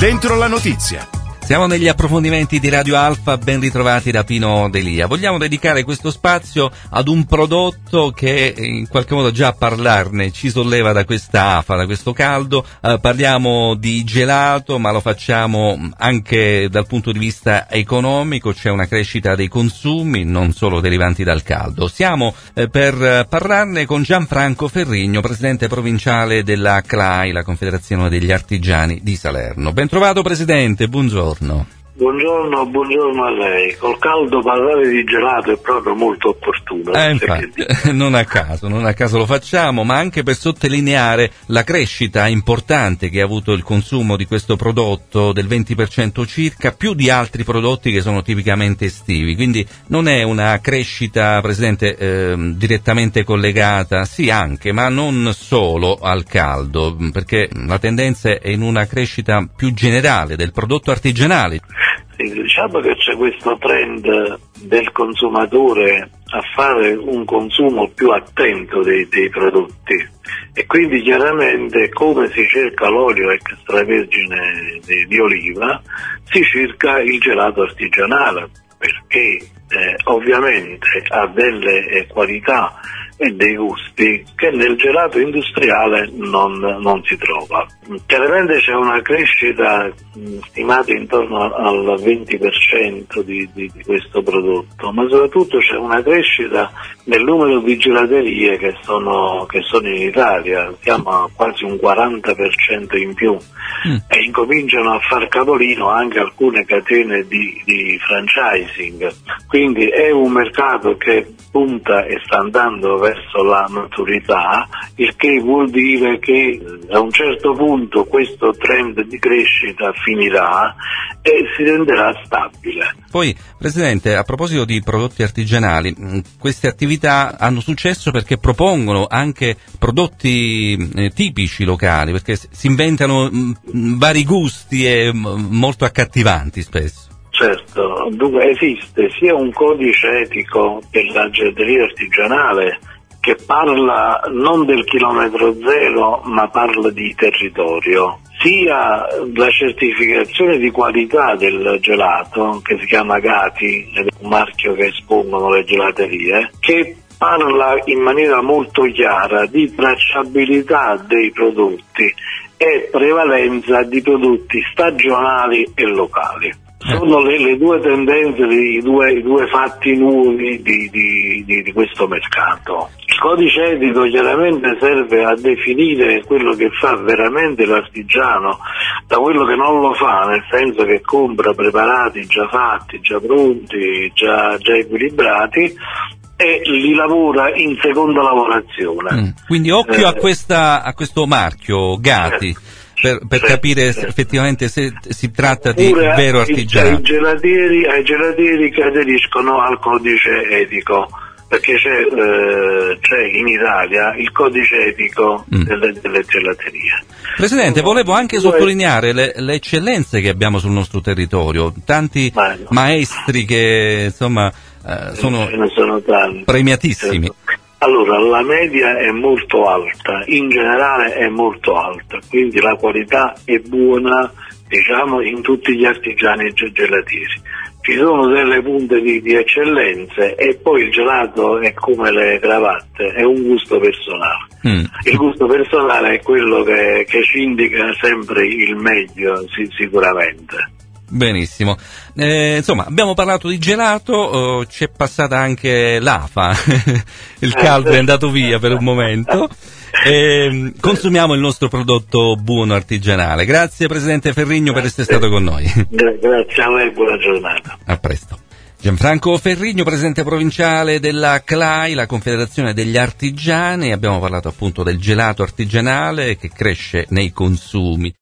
Dentro la notizia. Siamo negli approfondimenti di Radio Alfa, ben ritrovati da Pino D'Elia. Vogliamo dedicare questo spazio ad un prodotto che in qualche modo già a parlarne ci solleva da questa afa, da questo caldo. Parliamo di gelato, ma lo facciamo anche dal punto di vista economico. C'è una crescita dei consumi, non solo derivanti dal caldo. Siamo per parlarne con Gianfranco Ferrigno, presidente provinciale della CLAI, la Confederazione degli Artigiani di Salerno. Ben trovato, presidente, buongiorno. Buongiorno a lei. Col caldo parlare di gelato è proprio molto opportuno. Infatti, non a caso lo facciamo, ma anche per sottolineare la crescita importante che ha avuto il consumo di questo prodotto del 20% circa, più di altri prodotti che sono tipicamente estivi. Quindi non è una crescita, Presidente, direttamente collegata, sì anche, ma non solo al caldo, perché la tendenza è in una crescita più generale del prodotto artigianale. Sì, diciamo che c'è questo trend del consumatore a fare un consumo più attento dei prodotti e quindi chiaramente come si cerca l'olio extravergine di oliva si cerca il gelato artigianale perché ovviamente ha delle qualità e dei gusti che nel gelato industriale non si trova. Chiaramente c'è una crescita stimata intorno al 20% di questo prodotto, ma soprattutto c'è una crescita nel numero di gelaterie che sono in Italia, siamo a quasi un 40% in più e incominciano a far capolino anche alcune catene di franchising, quindi è un mercato che punta e sta andando verso la maturità, il che vuol dire che a un certo punto questo trend di crescita finirà e si renderà stabile. Poi, Presidente, a proposito di prodotti artigianali, queste attività hanno successo perché propongono anche prodotti tipici locali, perché si inventano vari gusti e molto accattivanti spesso. Certo, dunque esiste sia un codice etico per la gelateria artigianale che parla non del chilometro zero ma parla di territorio, sia la certificazione di qualità del gelato che si chiama Gati, ed è un marchio che espongono le gelaterie, che parla in maniera molto chiara di tracciabilità dei prodotti e prevalenza di prodotti stagionali e locali. Sono le due tendenze, i due fatti nuovi di questo mercato. Il codice etico chiaramente serve a definire quello che fa veramente l'artigiano da quello che non lo fa, nel senso che compra preparati già fatti, già pronti, già equilibrati e li lavora in seconda lavorazione. Quindi occhio a questo marchio Gati. Per capire effettivamente se si tratta di vero artigianato. Ai gelatieri che aderiscono al codice etico, perché c'è in Italia il codice etico delle gelaterie. Presidente, volevo anche sottolineare le eccellenze che abbiamo sul nostro territorio, tanti maestri che insomma sono premiatissimi. Certo. Allora, la media è molto alta, in generale è molto alta, quindi la qualità è buona, diciamo, in tutti gli artigiani gelatieri. Ci sono delle punte di eccellenze e poi il gelato è come le cravatte, è un gusto personale. Il gusto personale è quello che ci indica sempre il meglio, sicuramente. Benissimo, insomma abbiamo parlato di gelato, c'è passata anche l'AFA, il caldo è andato via per un momento, consumiamo il nostro prodotto buono artigianale. Grazie Presidente Ferrigno per essere stato con noi. Grazie a lei, buona giornata. A presto. Gianfranco Ferrigno, presidente provinciale della CLAI, la Confederazione degli Artigiani, abbiamo parlato appunto del gelato artigianale che cresce nei consumi.